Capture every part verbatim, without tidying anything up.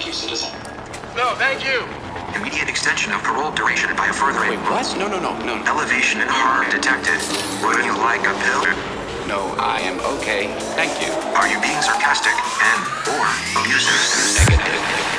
you, citizen. No, thank you. Immediate extension of parole duration by a further Wait, what? No, no, no, no. elevation in harm detected. Would you like a pill? No, I am okay. Thank you. Are you being sarcastic and or abusive? Negative.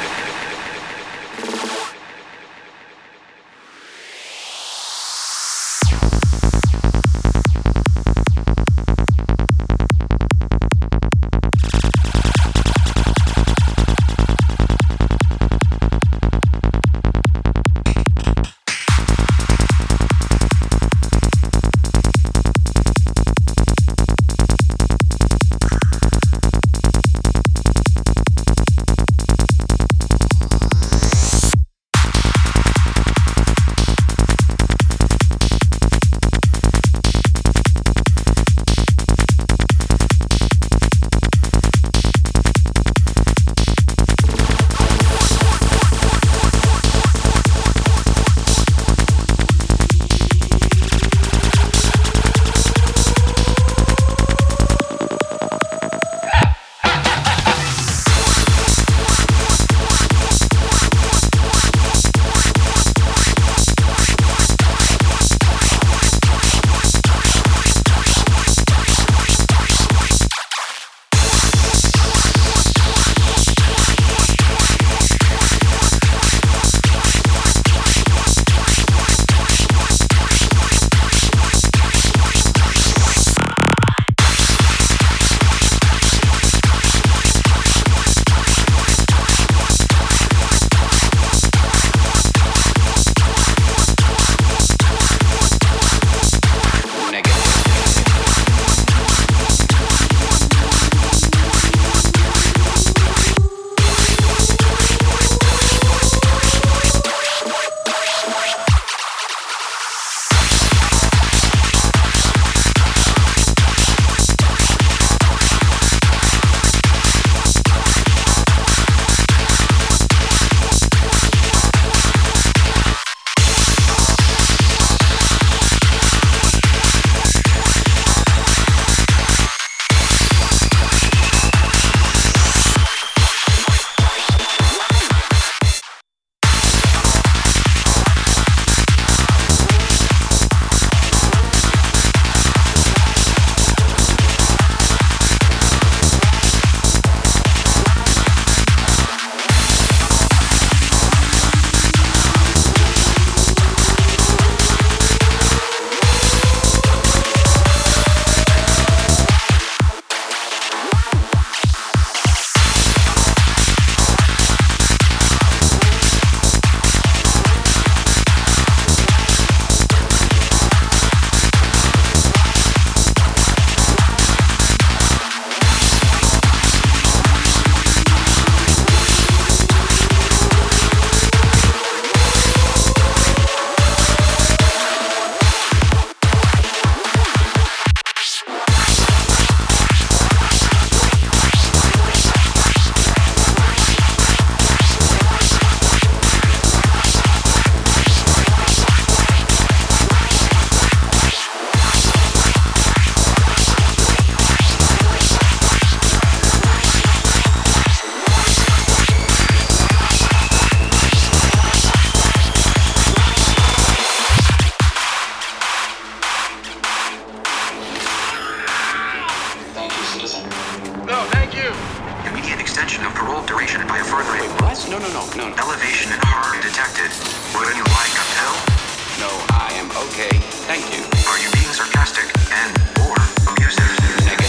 extension of parole duration by a further... Wait, what? No, no, no, no. Elevation in harm detected. Would you like a pill? No, I am okay. Thank you. Are you being sarcastic and or abusive? Negative.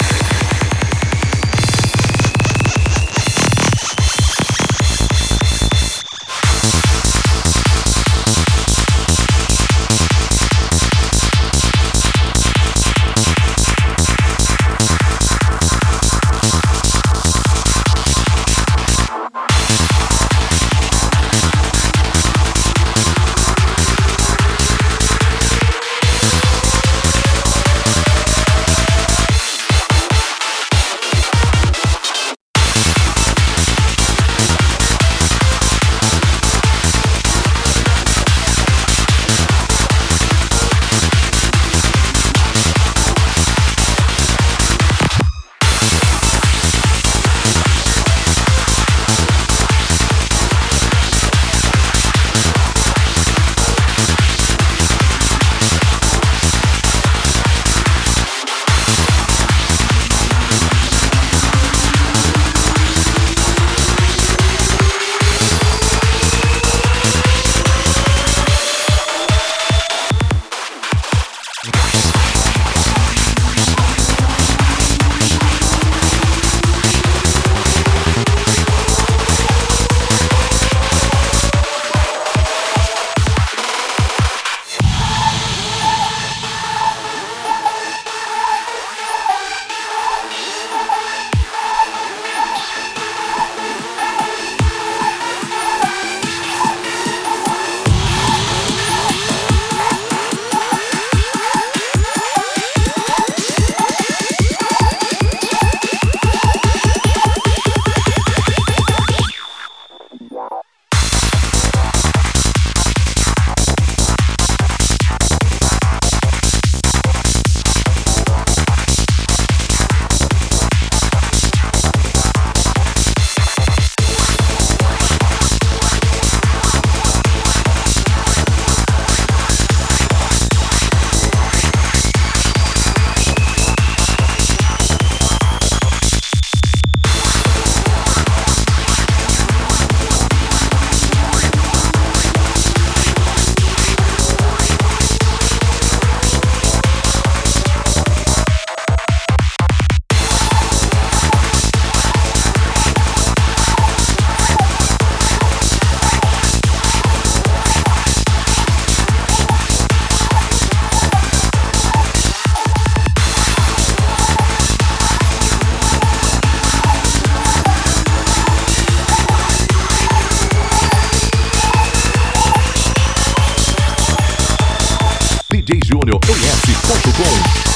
D J Júnior A S ponto com.